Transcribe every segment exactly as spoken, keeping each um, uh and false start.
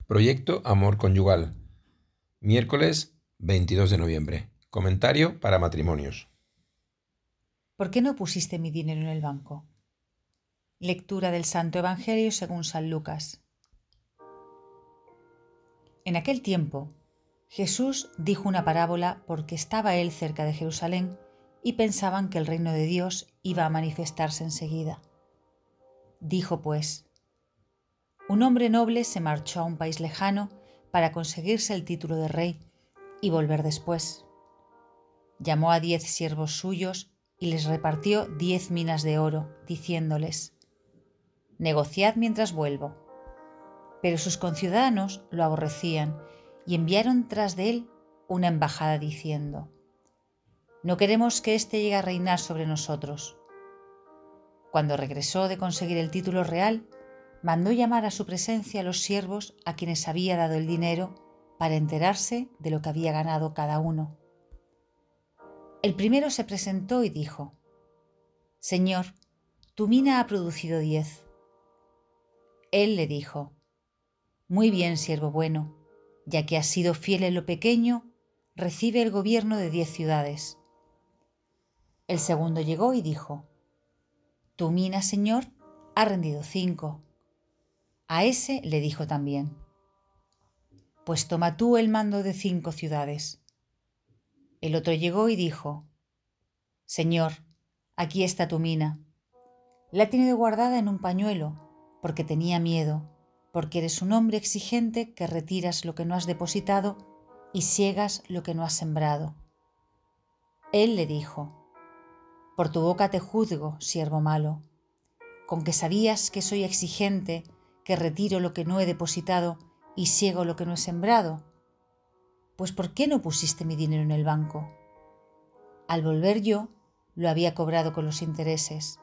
Proyecto Amor Conyugal. Miércoles veintidós de noviembre. Comentario para matrimonios. ¿Por qué no pusiste mi dinero en el banco? Lectura del Santo Evangelio según San Lucas. En aquel tiempo, Jesús dijo una parábola porque estaba él cerca de Jerusalén y pensaban que el reino de Dios iba a manifestarse enseguida. Dijo pues: un hombre noble se marchó a un país lejano para conseguirse el título de rey y volver después. Llamó a diez siervos suyos y les repartió diez minas de oro, diciéndoles: negociad mientras vuelvo. Pero sus conciudadanos lo aborrecían y enviaron tras de él una embajada diciendo: no queremos que éste llegue a reinar sobre nosotros. Cuando regresó de conseguir el título real, mandó llamar a su presencia a los siervos a quienes había dado el dinero para enterarse de lo que había ganado cada uno. El primero se presentó y dijo: Señor, tu mina ha producido diez. Él le dijo: muy bien, siervo bueno, ya que has sido fiel en lo pequeño, recibe el gobierno de diez ciudades. El segundo llegó y dijo: tu mina, señor, ha rendido cinco. A ese le dijo también: pues toma tú el mando de cinco ciudades. El otro llegó y dijo: Señor, aquí está tu mina. La he tenido guardada en un pañuelo, porque tenía miedo, porque eres un hombre exigente que retiras lo que no has depositado y siegas lo que no has sembrado. Él le dijo: por tu boca te juzgo, siervo malo. Con que sabías que soy exigente, que retiro lo que no he depositado y siego lo que no he sembrado. Pues ¿por qué no pusiste mi dinero en el banco? Al volver yo, lo había cobrado con los intereses.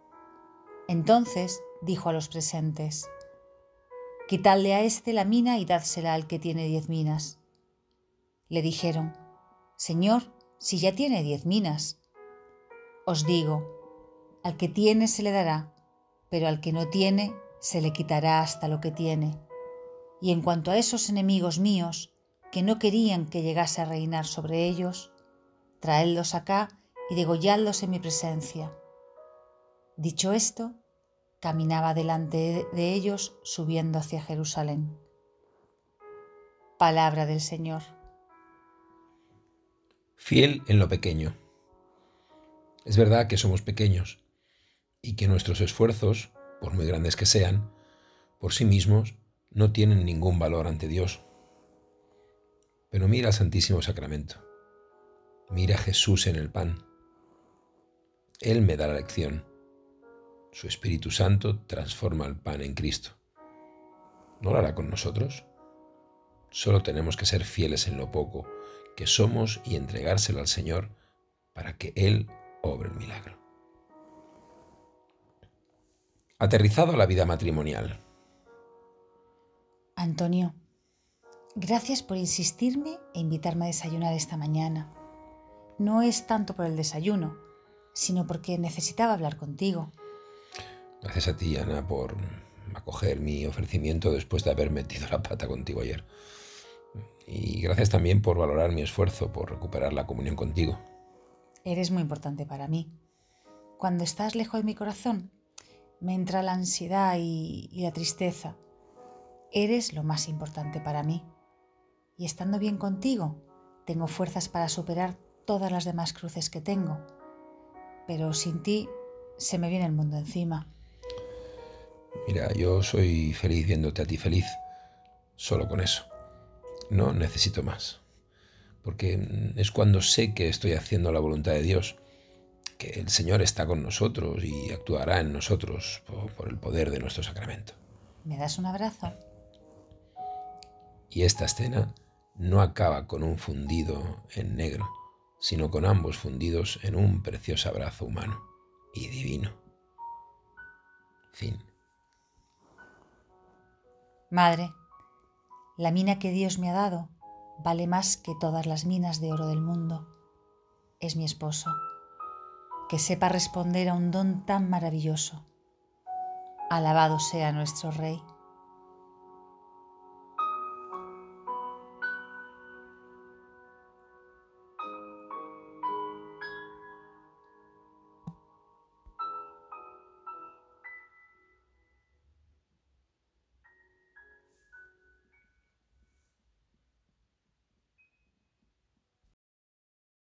Entonces dijo a los presentes: quitadle a éste la mina y dádsela al que tiene diez minas. Le dijeron: Señor, si ya tiene diez minas. Os digo, al que tiene se le dará, pero al que no tiene se le quitará hasta lo que tiene. Y en cuanto a esos enemigos míos, que no querían que llegase a reinar sobre ellos, traedlos acá y degolladlos en mi presencia. Dicho esto, caminaba delante de ellos subiendo hacia Jerusalén. Palabra del Señor. Fiel en lo pequeño. Es verdad que somos pequeños y que nuestros esfuerzos, por muy grandes que sean, por sí mismos no tienen ningún valor ante Dios. Pero mira al Santísimo Sacramento. Mira a Jesús en el pan. Él me da la lección. Su Espíritu Santo transforma el pan en Cristo. ¿No lo hará con nosotros? Solo tenemos que ser fieles en lo poco que somos y entregárselo al Señor para que Él obre el milagro. Aterrizado a la vida matrimonial. Antonio, gracias por insistirme e invitarme a desayunar esta mañana. No es tanto por el desayuno, sino porque necesitaba hablar contigo. Gracias a ti, Ana, por acoger mi ofrecimiento después de haber metido la pata contigo ayer. Y gracias también por valorar mi esfuerzo por recuperar la comunión contigo. Eres muy importante para mí. Cuando estás lejos de mi corazón, me entra la ansiedad y, y la tristeza. Eres lo más importante para mí. Y estando bien contigo, tengo fuerzas para superar todas las demás cruces que tengo. Pero sin ti, se me viene el mundo encima. Mira, yo soy feliz viéndote a ti feliz. Solo con eso. No necesito más. Porque es cuando sé que estoy haciendo la voluntad de Dios, que el Señor está con nosotros y actuará en nosotros por, por el poder de nuestro sacramento. ¿Me das un abrazo? Y esta escena no acaba con un fundido en negro, sino con ambos fundidos en un precioso abrazo humano y divino. Fin. Madre, la mina que Dios me ha dado vale más que todas las minas de oro del mundo. Es mi esposo, que sepa responder a un don tan maravilloso. Alabado sea nuestro Rey.